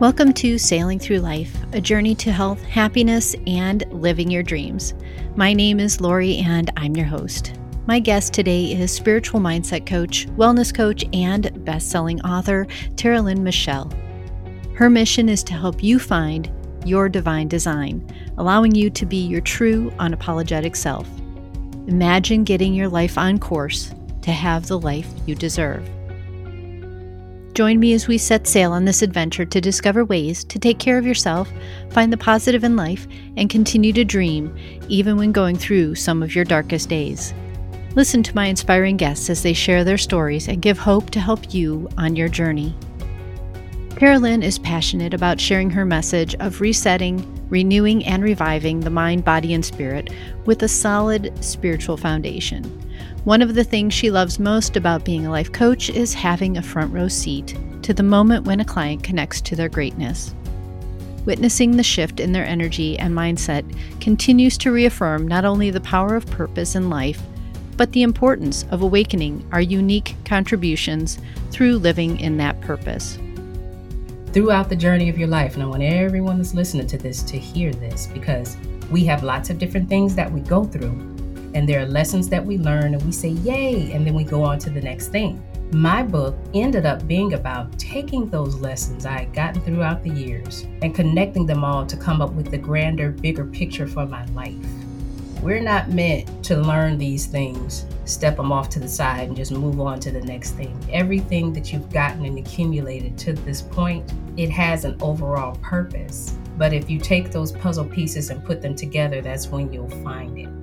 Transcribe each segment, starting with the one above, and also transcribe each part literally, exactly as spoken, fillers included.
Welcome to Sailing Through Life, a journey to health, happiness, and living your dreams. My name is Lori, and I'm your host. My guest today is spiritual mindset coach, wellness coach, and best-selling author, Tara Lynn Michelle. Her mission is to help you find your divine design, allowing you to be your true, unapologetic self. Imagine getting your life on course to have the life you deserve. Join me as we set sail on this adventure to discover ways to take care of yourself, find the positive in life, and continue to dream, even when going through some of your darkest days. Listen to my inspiring guests as they share their stories and give hope to help you on your journey. Tara Lynn is passionate about sharing her message of resetting, renewing, and reviving the mind, body, and spirit with a solid spiritual foundation. One of the things she loves most about being a life coach is having a front row seat to the moment when a client connects to their greatness. Witnessing the shift in their energy and mindset continues to reaffirm not only the power of purpose in life, but the importance of awakening our unique contributions through living in that purpose. Throughout the journey of your life, and I want everyone that's listening to this to hear this, because we have lots of different things that we go through. And there are lessons that we learn and we say, yay, and then we go on to the next thing. My book ended up being about taking those lessons I had gotten throughout the years and connecting them all to come up with the grander, bigger picture for my life. We're not meant to learn these things, step them off to the side and just move on to the next thing. Everything that you've gotten and accumulated to this point, it has an overall purpose. But if you take those puzzle pieces and put them together, that's when you'll find it.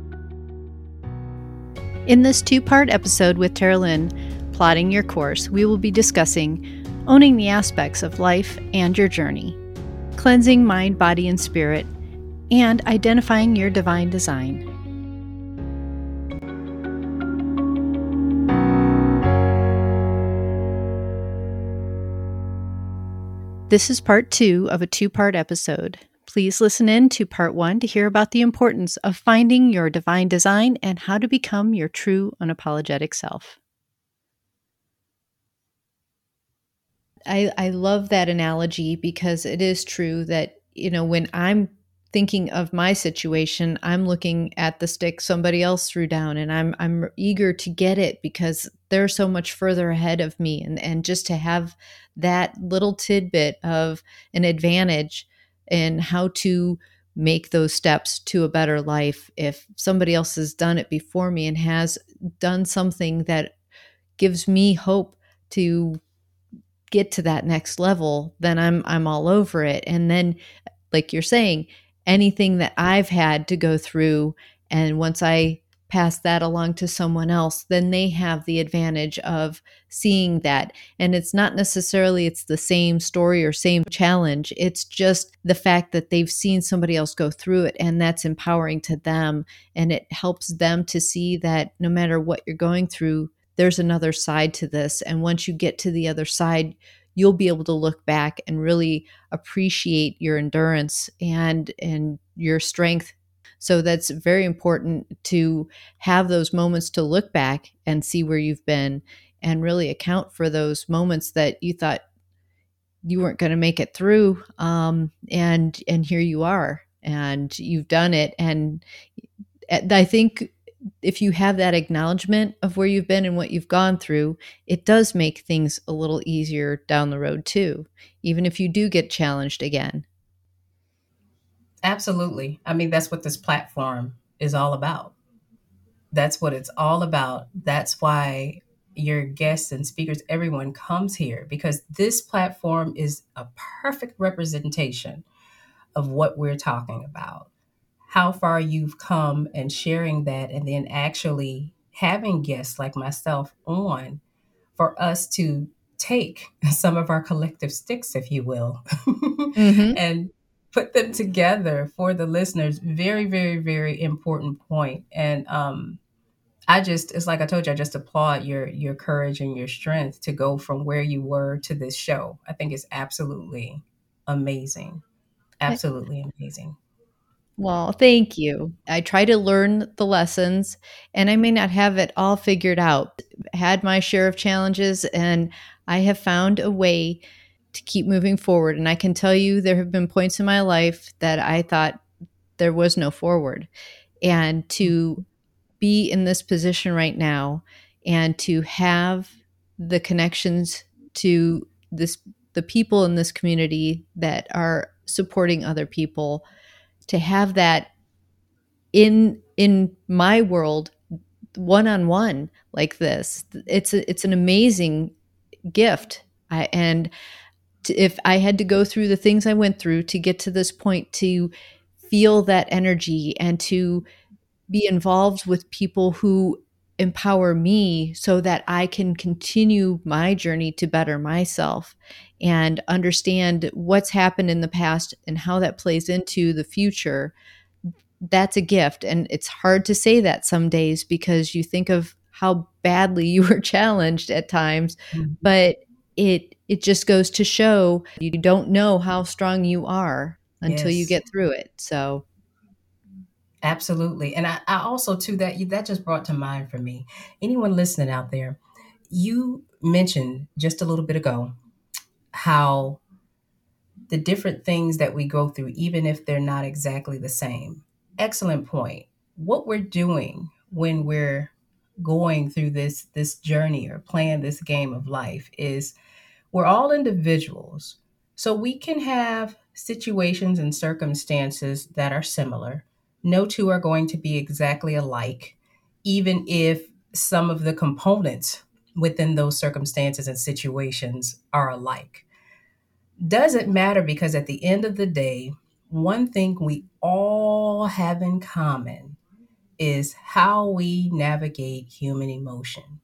In this two-part episode with Tara Lynn, Plotting Your Course, we will be discussing owning the aspects of life and your journey, cleansing mind, body, and spirit, and identifying your divine design. This is part two of a two-part episode. Please listen in to part one to hear about the importance of finding your divine design and how to become your true, unapologetic self. I, I love that analogy because it is true that, you know, when I'm thinking of my situation, I'm looking at the stick somebody else threw down, and I'm I'm eager to get it because they're so much further ahead of me. And, and just to have that little tidbit of an advantage and how to make those steps to a better life. If somebody else has done it before me and has done something that gives me hope to get to that next level, then I'm I'm all over it. And then, like you're saying, anything that I've had to go through, and once I pass that along to someone else, then they have the advantage of seeing that. And it's not necessarily it's the same story or same challenge. It's just the fact that they've seen somebody else go through it, and that's empowering to them. And it helps them to see that no matter what you're going through, there's another side to this. And once you get to the other side, you'll be able to look back and really appreciate your endurance and, and your strength. So that's very important to have those moments to look back and see where you've been and really account for those moments that you thought you weren't going to make it through. Um, and, and here you are, and you've done it. And I think if you have that acknowledgement of where you've been and what you've gone through, it does make things a little easier down the road too, even if you do get challenged again. Absolutely. I mean, that's what this platform is all about. That's what it's all about. That's why your guests and speakers, everyone comes here, because this platform is a perfect representation of what we're talking about, how far you've come, and sharing that, and then actually having guests like myself on for us to take some of our collective sticks, if you will, mm-hmm. and put them together for the listeners. Very, very, very important point. And um, I just, it's like I told you, I just applaud your your courage and your strength to go from where you were to this show. I think it's absolutely amazing. Absolutely amazing. Well, thank you. I try to learn the lessons, and I may not have it all figured out. Had my share of challenges, and I have found a way to keep moving forward. And I can tell you there have been points in my life that I thought there was no forward. And to be in this position right now and to have the connections to this the people in this community that are supporting other people, to have that in in my world one-on-one like this, it's a, it's an amazing gift. I, and to, if I had to go through the things I went through to get to this point, to feel that energy and to be involved with people who empower me so that I can continue my journey to better myself and understand what's happened in the past and how that plays into the future, that's a gift. And it's hard to say that some days because you think of how badly you were challenged at times, Mhm. but it it just goes to show you don't know how strong you are until you Yes, get through it. So, absolutely. And I, I also too that that just brought to mind for me. Anyone listening out there, you mentioned just a little bit ago how the different things that we go through, even if they're not exactly the same. Excellent point. What we're doing when we're going through this this journey or playing this game of life is we're all individuals. So we can have situations and circumstances that are similar. No two are going to be exactly alike, even if some of the components within those circumstances and situations are alike. Doesn't matter because at the end of the day, one thing we all have in common is how we navigate human emotion.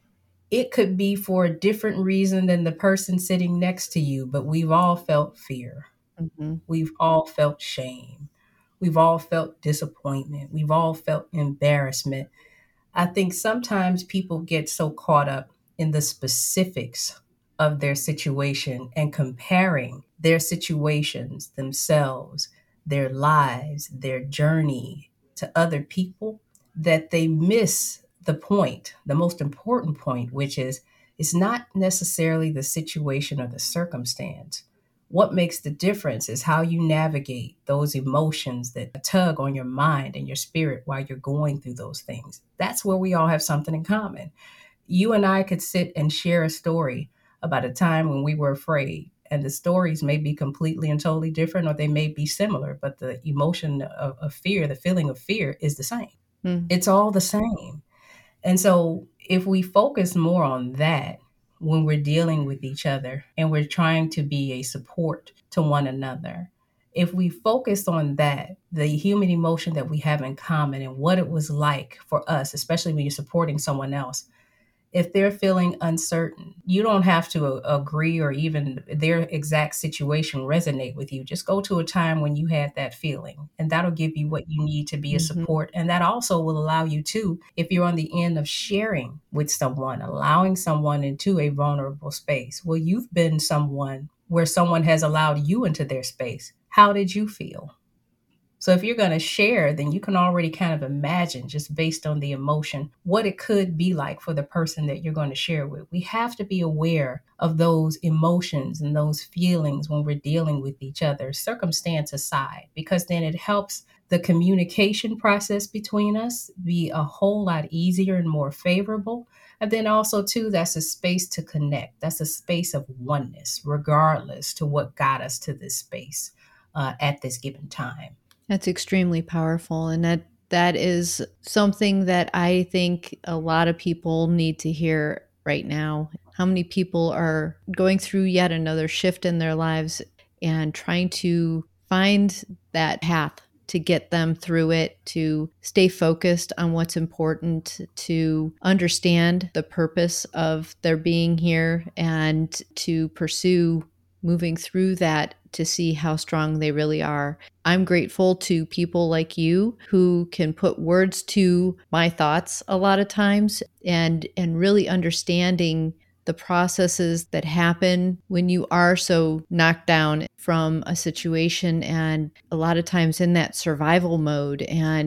It could be for a different reason than the person sitting next to you, but we've all felt fear. mhm. We've all felt shame. We've all felt disappointment. We've all felt embarrassment. I think sometimes people get so caught up in the specifics of their situation and comparing their situations, themselves, their lives, their journey to other people that they miss the point, the most important point, which is it's not necessarily the situation or the circumstance. What makes the difference is how you navigate those emotions that tug on your mind and your spirit while you're going through those things. That's where we all have something in common. You and I could sit and share a story about a time when we were afraid, and the stories may be completely and totally different, or they may be similar, but the emotion of, of fear, the feeling of fear is the same. Mm. It's all the same. And so if we focus more on that when we're dealing with each other and we're trying to be a support to one another, if we focus on that, the human emotion that we have in common and what it was like for us, especially when you're supporting someone else, if they're feeling uncertain, you don't have to a- agree or even their exact situation resonate with you. Just go to a time when you had that feeling, and that'll give you what you need to be a Mhm. support. And that also will allow you to, if you're on the end of sharing with someone, allowing someone into a vulnerable space. Well, you've been someone where someone has allowed you into their space. How did you feel? So if you're going to share, then you can already kind of imagine, just based on the emotion, what it could be like for the person that you're going to share with. We have to be aware of those emotions and those feelings when we're dealing with each other, circumstance aside, because then it helps the communication process between us be a whole lot easier and more favorable. And then also, too, that's a space to connect. That's a space of oneness, regardless to what got us to this space uh, at this given time. That's extremely powerful. And that that is something that I think a lot of people need to hear right now. How many people are going through yet another shift in their lives and trying to find that path to get them through it, to stay focused on what's important, to understand the purpose of their being here, and to pursue moving through that to see how strong they really are. I'm grateful to people like you who can put words to my thoughts a lot of times, and and really understanding the processes that happen when you are so knocked down from a situation, and a lot of times in that survival mode, and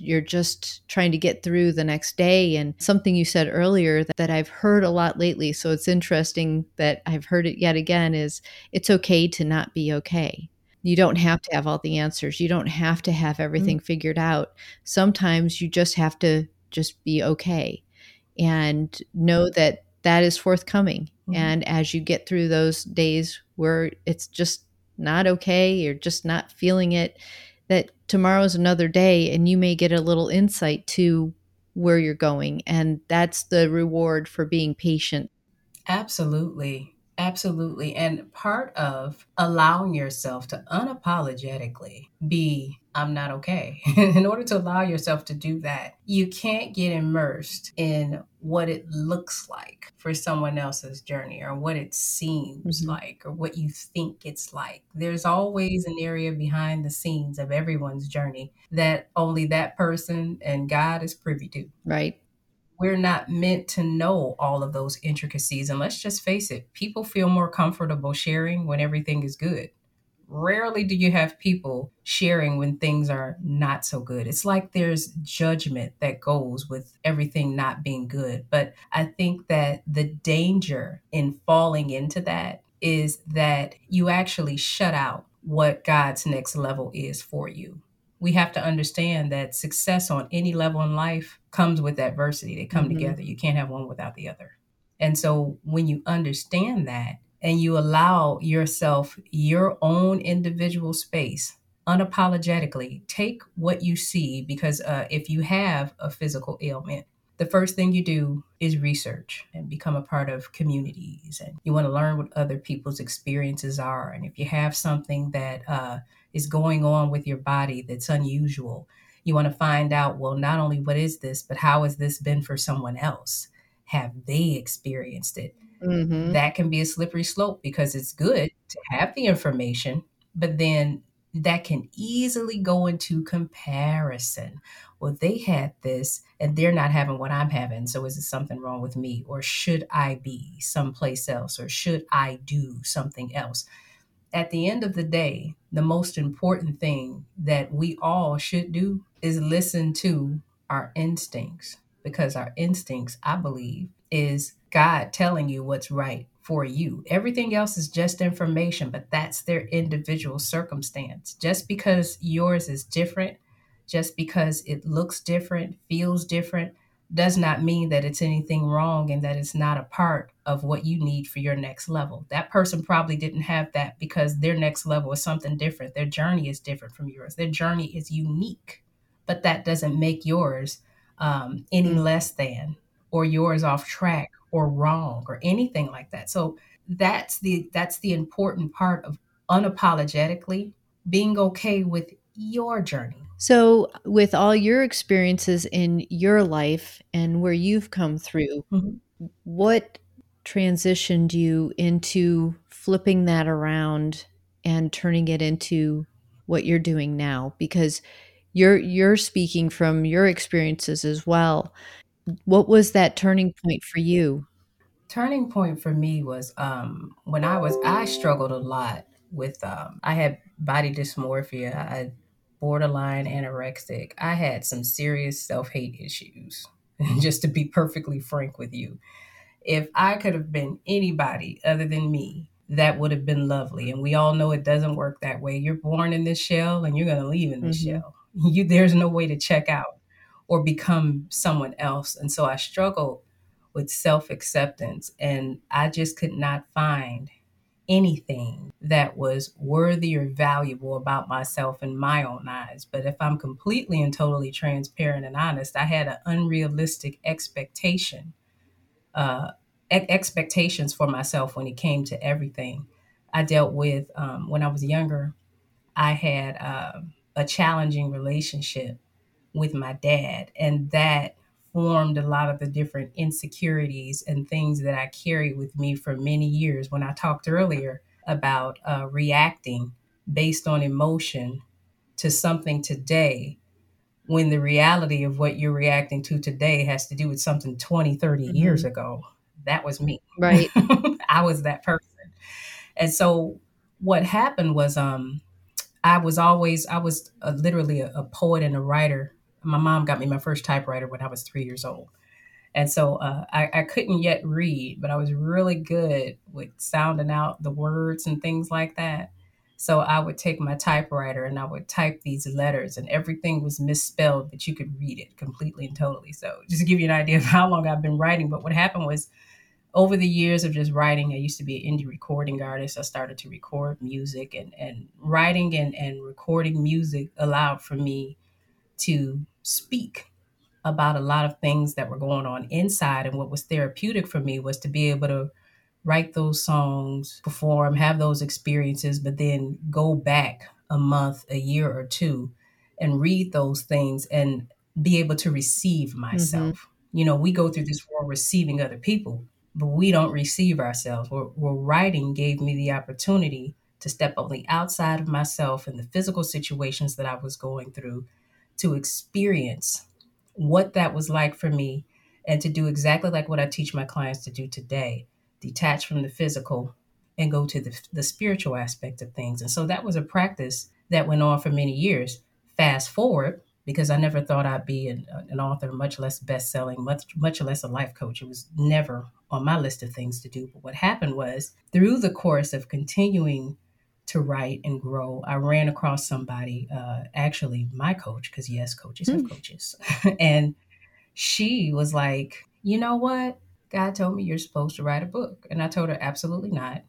you're just trying to get through the next day. And something you said earlier that, that I've heard a lot lately, so it's interesting that I've heard it yet again, is it's okay to not be okay. You don't have to have all the answers. You don't have to have everything Mm. figured out. Sometimes you just have to just be okay and know that that is forthcoming. Mhm. And as you get through those days where it's just not okay, you're just not feeling it, that tomorrow's another day and you may get a little insight to where you're going. And that's the reward for being patient. Absolutely. Absolutely. And part of allowing yourself to unapologetically be, I'm not okay. In order to allow yourself to do that, you can't get immersed in what it looks like for someone else's journey or what it seems Mhm. like or what you think it's like. There's always an area behind the scenes of everyone's journey that only that person and God is privy to. Right. We're not meant to know all of those intricacies. And let's just face it, people feel more comfortable sharing when everything is good. Rarely do you have people sharing when things are not so good. It's like there's judgment that goes with everything not being good. But I think that the danger in falling into that is that you actually shut out what God's next level is for you. We have to understand that success on any level in life comes with adversity. They come Mhm. together. You can't have one without the other. And so when you understand that and you allow yourself your own individual space, unapologetically take what you see, because uh, if you have a physical ailment, the first thing you do is research and become a part of communities. And you want to learn what other people's experiences are. And if you have something that uh, is going on with your body that's unusual, you want to find out, well, not only what is this, but how has this been for someone else? Have they experienced it? Mhm. That can be a slippery slope because it's good to have the information, but then that can easily go into comparison. Well, they had this and they're not having what I'm having. So is it something wrong with me? Or should I be someplace else? Or should I do something else? At the end of the day, the most important thing that we all should do is listen to our instincts, because our instincts, I believe, is God telling you what's right for you. Everything else is just information, but that's their individual circumstance. Just because yours is different, just because it looks different, feels different, does not mean that it's anything wrong and that it's not a part of what you need for your next level. That person probably didn't have that because their next level is something different. Their journey is different from yours. Their journey is unique, but that doesn't make yours um, any Mm. less than, or yours off track or wrong or anything like that. So that's the that's the important part of unapologetically being okay with your journey. So, with all your experiences in your life and where you've come through, Mhm. what transitioned you into flipping that around and turning it into what you're doing now? Because you're you're speaking from your experiences as well. What was that turning point for you? Turning point for me was um, when I was I struggled a lot with um, I had body dysmorphia, I had borderline anorexic. I had some serious self-hate issues. Just to be perfectly frank with you, if I could have been anybody other than me, that would have been lovely. And we all know it doesn't work that way. You're born in this shell and you're going to leave in this Mhm. shell. You there's no way to check out or become someone else. And so I struggled with self-acceptance, and I just could not find anything that was worthy or valuable about myself in my own eyes. But if I'm completely and totally transparent and honest, I had an unrealistic expectation uh, e- expectations for myself when it came to everything. I dealt with um, when I was younger. I had um a challenging relationship with my dad, and that formed a lot of the different insecurities and things that I carried with me for many years. When I talked earlier about uh, reacting based on emotion to something today, when the reality of what you're reacting to today has to do with something twenty, thirty years Mhm. ago. That was me. Right. I was that person. And so what happened was um I was always I was a, literally a, a poet and a writer my mom got me my first typewriter when I was three years old. And so uh, I, I couldn't yet read, but I was really good with sounding out the words and things like that. So I would take my typewriter and I would type these letters, and everything was misspelled, but you could read it completely and totally. So just to give you an idea of how long I've been writing. But what happened was, over the years of just writing, I used to be an indie recording artist. I started to record music, and, and writing and, and recording music allowed for me to speak about a lot of things that were going on inside. And what was therapeutic for me was to be able to write those songs, perform, have those experiences, but then go back a month, a year or two and read those things and be able to receive myself. Mm-hmm. You know, we go through this world receiving other people, but we don't receive ourselves. Well, well, writing gave me the opportunity to step on the outside of myself and the physical situations that I was going through, to experience what that was like for me, and to do exactly like what I teach my clients to do today: detach from the physical and go to the, the spiritual aspect of things. And so that was a practice that went on for many years. Fast forward, because I never thought I'd be an, an author, much less best-selling, much, much less a life coach. It was never on my list of things to do. But what happened was, through the course of continuing to write and grow, I ran across somebody, uh, actually my coach, because yes, coaches have coaches. And she was like, you know what? God told me you're supposed to write a book. And I told her, absolutely not.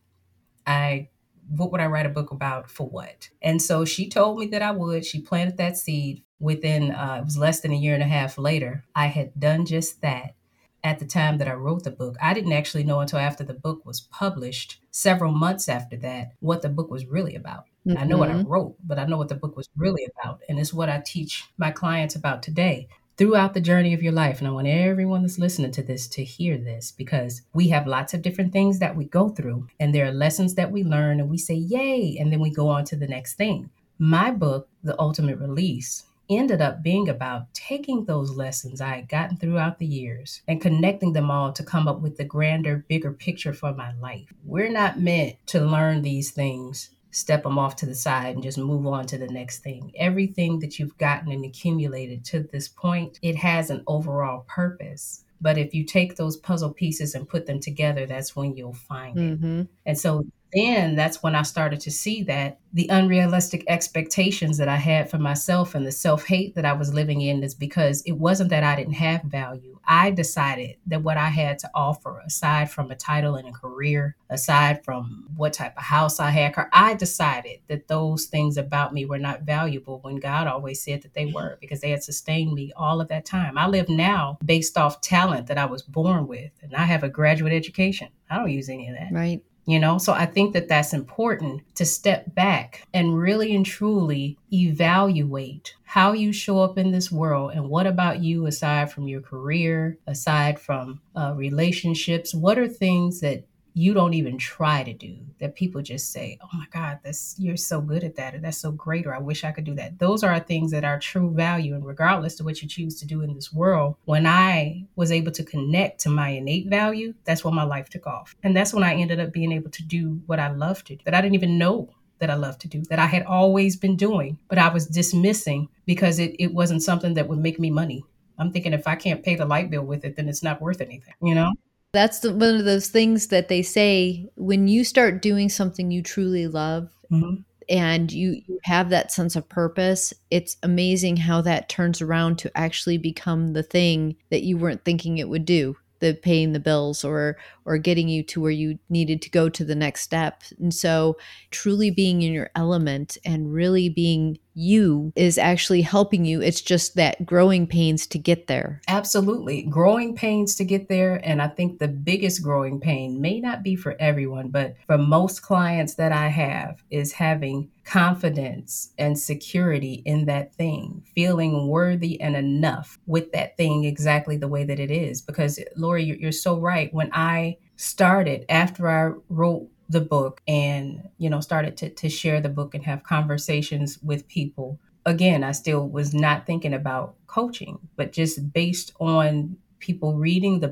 I, what would I write a book about? For what? And so she told me that I would. She planted that seed. Within, uh, it was less than a year and a half later, I had done just that. At the time that I wrote the book, I didn't actually know until after the book was published, several months after that, what the book was really about. Mm-hmm. I know what I wrote, but I know what the book was really about. And it's what I teach my clients about today. Throughout the journey of your life. And I want everyone that's listening to this to hear this, because we have lots of different things that we go through, and there are lessons that we learn and we say, yay, and then we go on to the next thing. My book, The Ultimate Release, ended up being about taking those lessons I had gotten throughout the years and connecting them all to come up with the grander, bigger picture for my life. We're not meant to learn these things, step them off to the side, and just move on to the next thing. Everything that you've gotten and accumulated to this point, it has an overall purpose. But if you take those puzzle pieces and put them together, that's when you'll find mm-hmm. it. And so then that's when I started to see that the unrealistic expectations that I had for myself and the self-hate that I was living in is because it wasn't that I didn't have value. I decided that what I had to offer, aside from a title and a career, aside from what type of house I had, I decided that those things about me were not valuable, when God always said that they were, because they had sustained me all of that time. I live now based off talent that I was born with, and I have a graduate education. I don't use any of that. Right. You know, so I think that that's important, to step back and really and truly evaluate how you show up in this world, and what about you, aside from your career, aside from uh, relationships, what are things that you don't even try to do, that people just say, oh my God, that's, you're so good at that, or that's so great, or I wish I could do that. Those are things that are true value. And regardless of what you choose to do in this world, when I was able to connect to my innate value, that's when my life took off. And that's when I ended up being able to do what I love to do, that I didn't even know that I love to do, that I had always been doing, but I was dismissing because it, it wasn't something that would make me money. I'm thinking, if I can't pay the light bill with it, then it's not worth anything, you know? That's the, one of those things that they say, when you start doing something you truly love, mm-hmm. and you, you have that sense of purpose, it's amazing how that turns around to actually become the thing that you weren't thinking it would do, the paying the bills or or getting you to where you needed to go to the next step. And so truly being in your element and really being you is actually helping you. It's just that growing pains to get there. Absolutely. Growing pains to get there. And I think the biggest growing pain may not be for everyone, but for most clients that I have, is having confidence and security in that thing, feeling worthy and enough with that thing exactly the way that it is. Because Lori, you're so right. When I started, after I wrote the book and, you know, started to, to share the book and have conversations with people, again, I still was not thinking about coaching, but just based on people reading the book,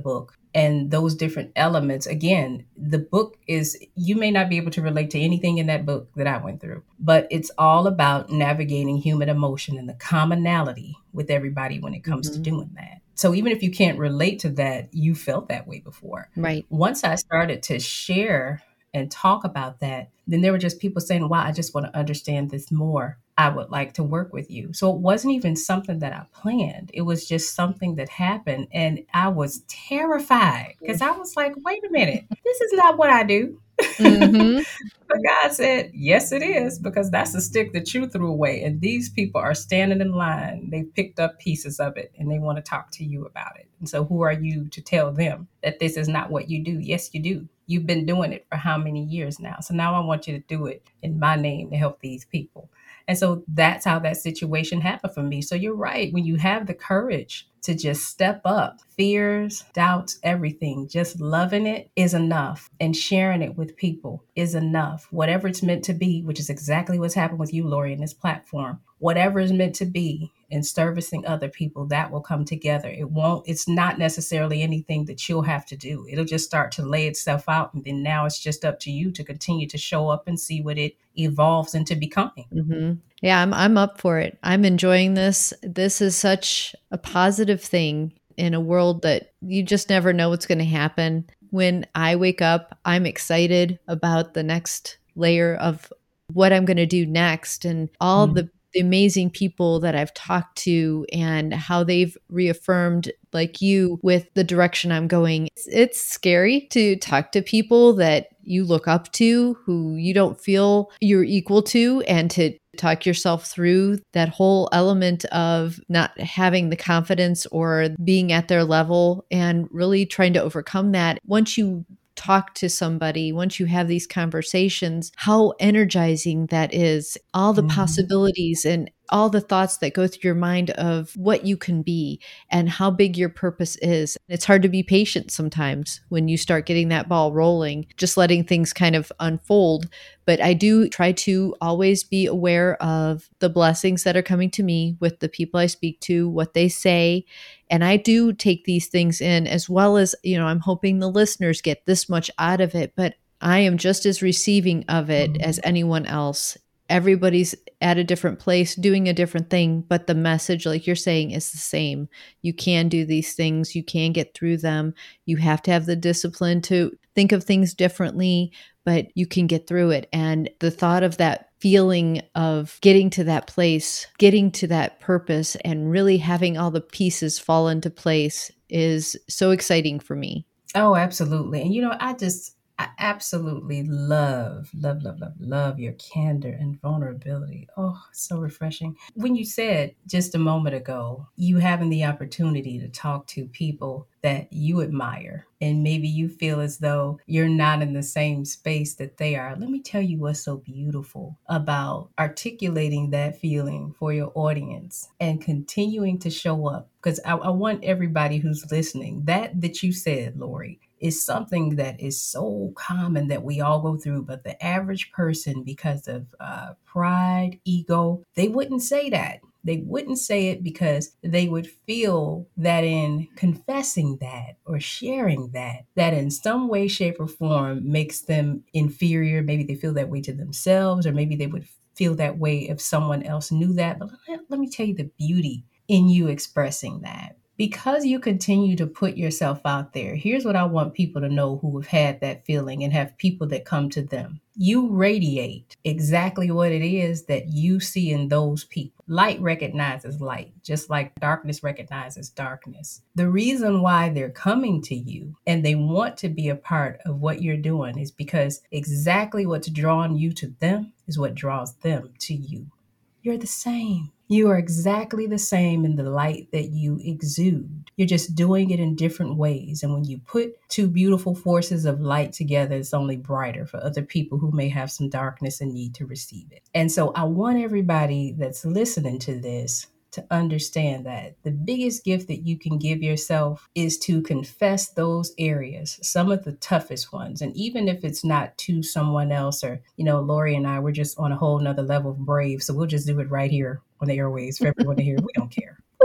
And those different elements, again, the book is, you may not be able to relate to anything in that book that I went through, but it's all about navigating human emotion and the commonality with everybody when it comes to Mm-hmm. doing that. So even if you can't relate to that, you felt that way before. Right. Once I started to share and talk about that, then there were just people saying, wow, I just want to understand this more. I would like to work with you. So it wasn't even something that I planned. It was just something that happened. And I was terrified because I was like, wait a minute, this is not what I do. Mm-hmm. But God said, yes, it is, because that's the stick that you threw away. And these people are standing in line. They picked up pieces of it and they want to talk to you about it. And so who are you to tell them that this is not what you do? Yes, you do. You've been doing it for how many years now? So now I want you to do it in my name to help these people. And so that's how that situation happened for me. So you're right. When you have the courage to just step up, fears, doubts, everything, just loving it is enough. And sharing it with people is enough. Whatever it's meant to be, which is exactly what's happened with you, Lori, in this platform. Whatever is meant to be in servicing other people, that will come together. It won't, it's not necessarily anything that you'll have to do. It'll just start to lay itself out. And then now it's just up to you to continue to show up and see what it evolves into becoming. Mm-hmm. Yeah, I'm I'm up for it. I'm enjoying this. This is such a positive thing in a world that you just never know what's going to happen. When I wake up, I'm excited about the next layer of what I'm going to do next, and all Mm. the, the amazing people that I've talked to and how they've reaffirmed, like you, with the direction I'm going. It's, it's scary to talk to people that you look up to, who you don't feel you're equal to, and to talk yourself through that whole element of not having the confidence or being at their level, and really trying to overcome that. Once you talk to somebody, once you have these conversations, how energizing that is, all the Mhm. possibilities and all the thoughts that go through your mind of what you can be and how big your purpose is. It's hard to be patient sometimes when you start getting that ball rolling, just letting things kind of unfold. But I do try to always be aware of the blessings that are coming to me with the people I speak to, what they say. And I do take these things in, as well as, you know, I'm hoping the listeners get this much out of it, but I am just as receiving of it Mhm. as anyone else. Everybody's at a different place doing a different thing, but the message, like you're saying, is the same. You can do these things. You can get through them. You have to have the discipline to think of things differently, but you can get through it. And the thought of that feeling of getting to that place, getting to that purpose, and really having all the pieces fall into place is so exciting for me. Oh, absolutely. And you know, I just, I absolutely love, love, love, love, love your candor and vulnerability. Oh, so refreshing. When you said just a moment ago, you having the opportunity to talk to people that you admire, and maybe you feel as though you're not in the same space that they are. Let me tell you what's so beautiful about articulating that feeling for your audience and continuing to show up. Because I, I want everybody who's listening, that that you said, Lori, is something that is so common that we all go through. But the average person, because of uh, pride, ego, they wouldn't say that. They wouldn't say it because they would feel that in confessing that or sharing that, that in some way, shape, or form makes them inferior. Maybe they feel that way to themselves, or maybe they would feel that way if someone else knew that. But let, let me tell you the beauty in you expressing that. Because you continue to put yourself out there, here's what I want people to know who have had that feeling and have people that come to them. You radiate exactly what it is that you see in those people. Light recognizes light, just like darkness recognizes darkness. The reason why they're coming to you and they want to be a part of what you're doing is because exactly what's drawing you to them is what draws them to you. You're the same. You are exactly the same in the light that you exude. You're just doing it in different ways. And when you put two beautiful forces of light together, it's only brighter for other people who may have some darkness and need to receive it. And so I want everybody that's listening to this to understand that the biggest gift that you can give yourself is to confess those areas, some of the toughest ones. And even if it's not to someone else, or, you know, Lori and I, we're just on a whole nother level of brave. So we'll just do it right here on the airwaves for everyone to hear. We don't care.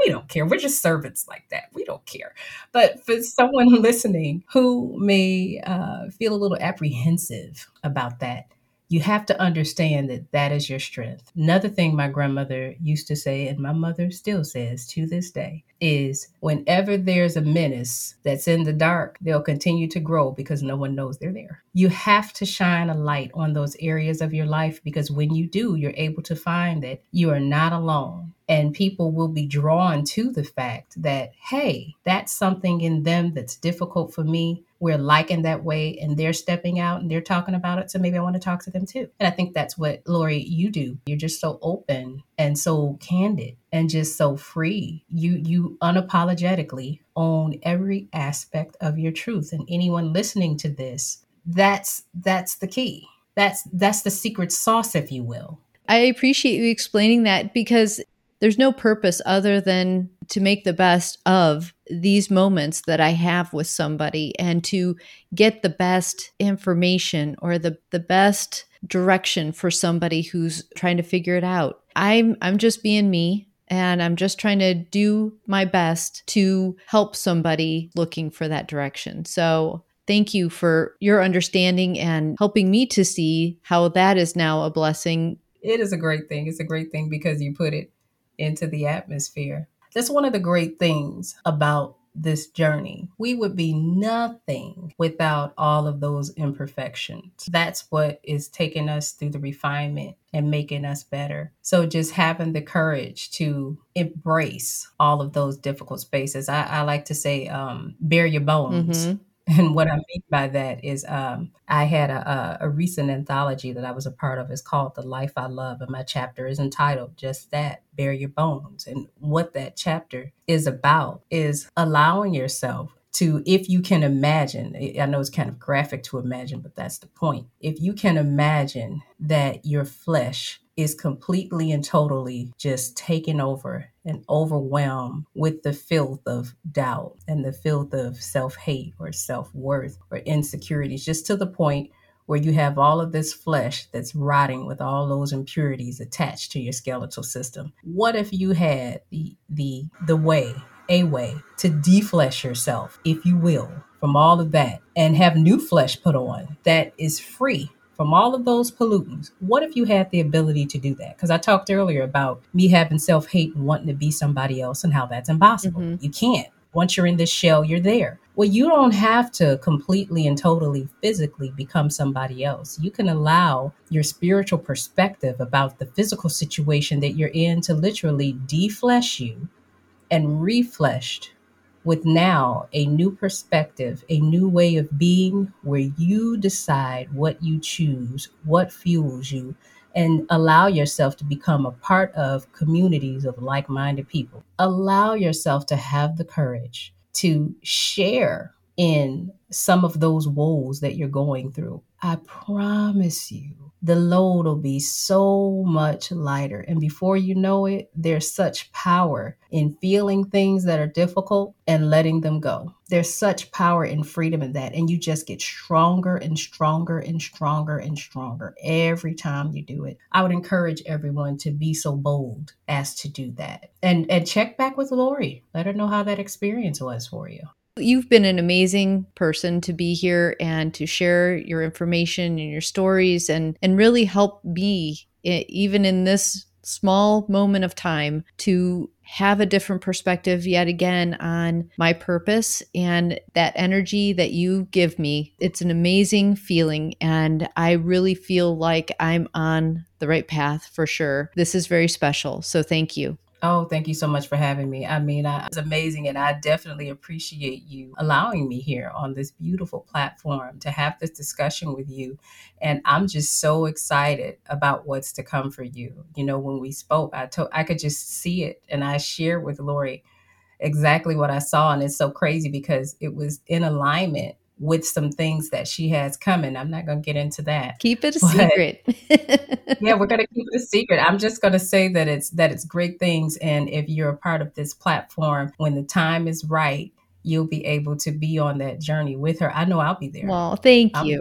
we don't care. We're just servants like that. We don't care. But for someone listening who may uh, feel a little apprehensive about that, you have to understand that that is your strength. Another thing my grandmother used to say, and my mother still says to this day, is whenever there's a menace that's in the dark, they'll continue to grow because no one knows they're there. You have to shine a light on those areas of your life, because when you do, you're able to find that you are not alone. And people will be drawn to the fact that, hey, that's something in them that's difficult for me. We're liking that way, and they're stepping out and they're talking about it. So maybe I want to talk to them too. And I think that's what, Lori, you do. You're just so open and so candid and just so free. You you unapologetically own every aspect of your truth. And anyone listening to this, that's that's the key. That's that's the secret sauce, if you will. I appreciate you explaining that, because there's no purpose other than to make the best of these moments that I have with somebody and to get the best information or the, the best direction for somebody who's trying to figure it out. I'm I'm just being me, and I'm just trying to do my best to help somebody looking for that direction. So thank you for your understanding and helping me to see how that is now a blessing. It is a great thing. It's a great thing because you put it into the atmosphere. That's one of the great things about this journey. We would be nothing without all of those imperfections. That's what is taking us through the refinement and making us better. So just having the courage to embrace all of those difficult spaces. I, I like to say, um, bare your bones. Mm-hmm. And what I mean by that is um, I had a, a, a recent anthology that I was a part of. It's called The Life I Love. And my chapter is entitled just that, Bare Your Bones. And what that chapter is about is allowing yourself to, if you can imagine, I know it's kind of graphic to imagine, but that's the point. If you can imagine that your flesh is completely and totally just taken over and overwhelmed with the filth of doubt and the filth of self-hate or self-worth or insecurities, just to the point where you have all of this flesh that's rotting with all those impurities attached to your skeletal system. What if you had the the the way, a way to deflesh yourself, if you will, from all of that and have new flesh put on that is free from all of those pollutants? What if you had the ability to do that? Because I talked earlier about me having self-hate and wanting to be somebody else and how that's impossible. Mm-hmm. You can't. Once you're in this shell, you're there. Well, you don't have to completely and totally physically become somebody else. You can allow your spiritual perspective about the physical situation that you're in to literally deflesh you and refleshed with now a new perspective, a new way of being, where you decide what you choose, what fuels you, and allow yourself to become a part of communities of like-minded people. Allow yourself to have the courage to share in some of those woes that you're going through. I promise you, the load will be so much lighter. And before you know it, there's such power in feeling things that are difficult and letting them go. There's such power and freedom in that. And you just get stronger and stronger and stronger and stronger every time you do it. I would encourage everyone to be so bold as to do that. And, and check back with Lori. Let her know how that experience was for you. You've been an amazing person to be here and to share your information and your stories and, and really help me, even in this small moment of time, to have a different perspective yet again on my purpose and that energy that you give me. It's an amazing feeling, and I really feel like I'm on the right path for sure. This is very special. So thank you. Oh, thank you so much for having me. I mean, I, it's amazing, and I definitely appreciate you allowing me here on this beautiful platform to have this discussion with you. And I'm just so excited about what's to come for you. You know, when we spoke, I told I could just see it, and I shared with Lori exactly what I saw. And it's so crazy because it was in alignment with some things that she has coming. I'm not going to get into that. Keep it a but, secret. Yeah, we're going to keep it a secret. I'm just going to say that it's that it's great things. And if you're a part of this platform, when the time is right, you'll be able to be on that journey with her. I know I'll be there. Well, thank I'll you.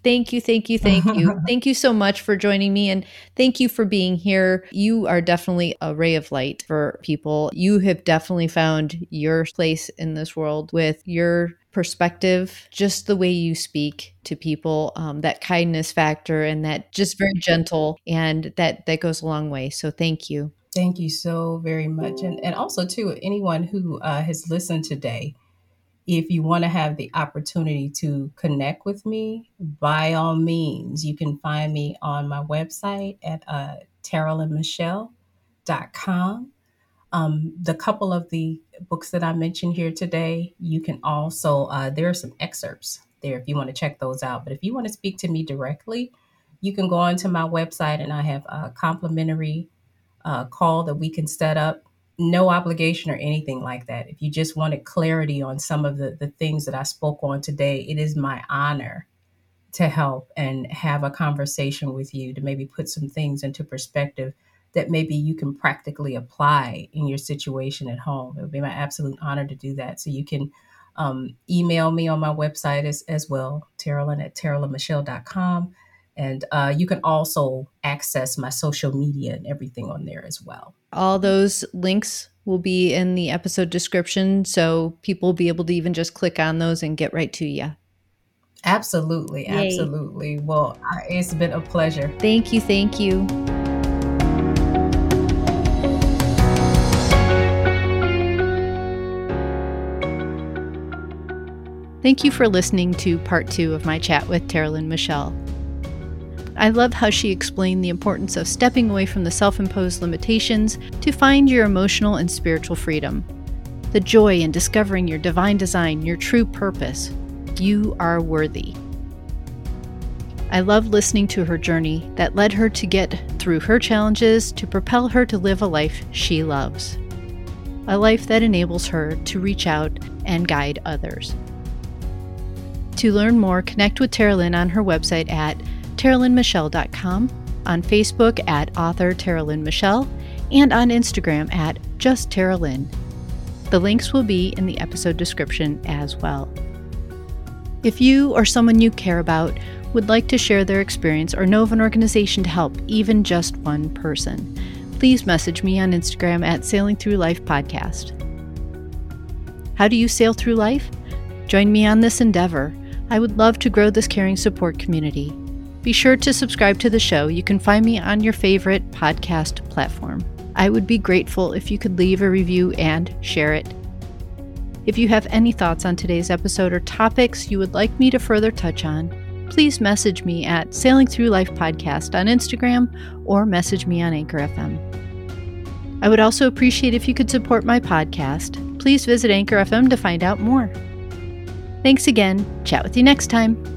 Thank you, thank you, thank you. Thank you so much for joining me, and thank you for being here. You are definitely a ray of light for people. You have definitely found your place in this world with your perspective, just the way you speak to people, um, that kindness factor, and that just very gentle, and that that goes a long way. So thank you. Thank you so very much. And, and also, too, anyone who uh, has listened today, if you want to have the opportunity to connect with me, by all means, you can find me on my website at uh, Teralyn Michelle dot com. Um, the couple of the books that I mentioned here today, you can also, uh, there are some excerpts there if you want to check those out. But if you want to speak to me directly, you can go onto my website, and I have a complimentary uh, call that we can set up. No obligation or anything like that. If you just wanted clarity on some of the, the things that I spoke on today, it is my honor to help and have a conversation with you to maybe put some things into perspective that maybe you can practically apply in your situation at home. It would be my absolute honor to do that. So you can um, email me on my website as, as well, Teralyn at Teralyn Michelle dot com. And uh, you can also access my social media and everything on there as well. All those links will be in the episode description, so people will be able to even just click on those and get right to you. Absolutely. Yay. Absolutely. Well, I, it's been a pleasure. Thank you. Thank you. Thank you for listening to part two of my chat with Teralyn Michelle. I love how she explained the importance of stepping away from the self-imposed limitations to find your emotional and spiritual freedom. The joy in discovering your divine design, your true purpose. You are worthy. I love listening to her journey that led her to get through her challenges to propel her to live a life she loves. A life that enables her to reach out and guide others. To learn more, connect with Teralyn on her website at Teralyn Michelle dot com, on Facebook at author Teralyn Michelle, and on Instagram at just Teralyn. The links will be in the episode description as well. If you or someone you care about would like to share their experience or know of an organization to help even just one person, please message me on Instagram at Sailing Through Life Podcast. How do you sail through life? Join me on this endeavor. I would love to grow this caring support community. Be sure to subscribe to the show. You can find me on your favorite podcast platform. I would be grateful if you could leave a review and share it. If you have any thoughts on today's episode or topics you would like me to further touch on, please message me at Sailing Through Life Podcast on Instagram or message me on Anchor F M. I would also appreciate if you could support my podcast. Please visit Anchor F M to find out more. Thanks again. Chat with you next time.